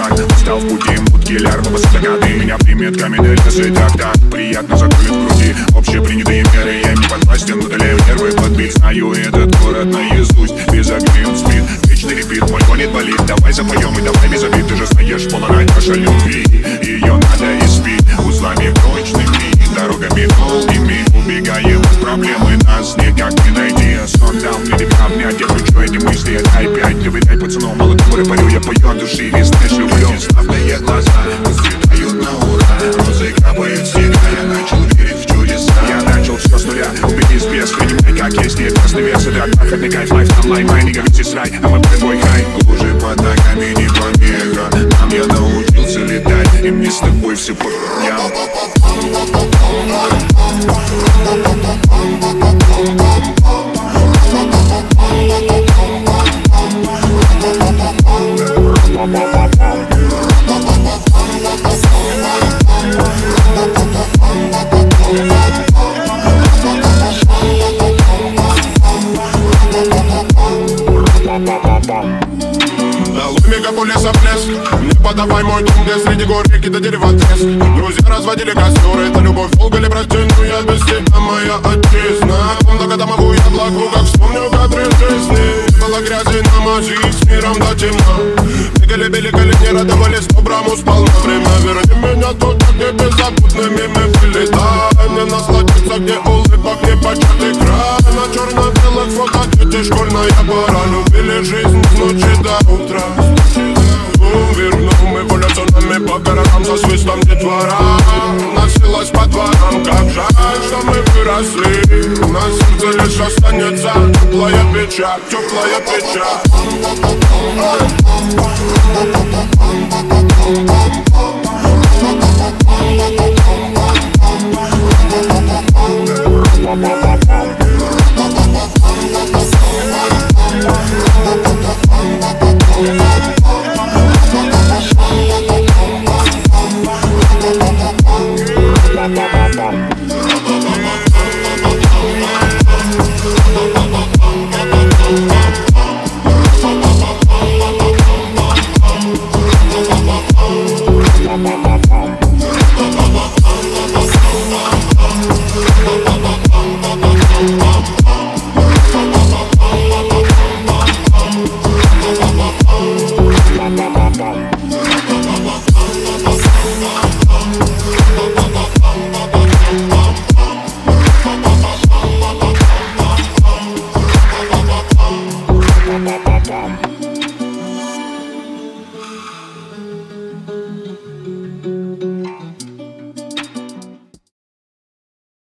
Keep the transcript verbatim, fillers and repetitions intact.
так. Устал в пути, мут киллер, но стаканы меня приметками делятся и так так. Приятно закрыт в груди, общепринятые меры. Я не подвластен, удаляю нервы подбить. Знаю этот город наизусть, без огней он спит. Вечный репит, мой гонит болит. Давай запоем и давай без обид. Ты же знаешь, полнорать наша любви. Ее надо испить узлами прочными, дорогами долгими. Убегаем от проблемы, нас никак не найти. Сон дал мне тебя обнять, я кручу эти мысли опять. Доверяй пацану, мало говорю, парю, я пою от души. И знаешь, люблю. Славные глаза расцветают на ура. Розы капают снега, я начал верить в чудеса. Я начал все с нуля, убедись без, принимай как есть. Нет красный вес, это бархатный кайф. Лайф онлайн, моя нига, ведь рай, а мы твой хай. Лужи под ногами не помеха. Нам я научился летать, и мне с тобой все по хуям. Долой мегаполиса блеск. Не подавай мой дом, где среди гор реки до дерева треск. Друзья разводили костер, это любовь, долго ли прости, но я без тебя моя отчизна. Помню, когда могу я плаку, как вспомню кадры жизни. Не было грязи на мази, с миром до темна. Бегали, били колени, радовались, по-браму спал на время. Верни меня туда, где беззаботными мы были. Дай мне насладиться, где улыбок не початый край. На черно-белых фото дети, школьная пора. Любили жизнь с ночи до утра. Вернул эволюцию нами по городам со свистом детвора. Носилась по дворам, как жаль, что мы выросли. На сердце лишь останется теплая печаль, теплая печаль. Bum, bum, bum, bum.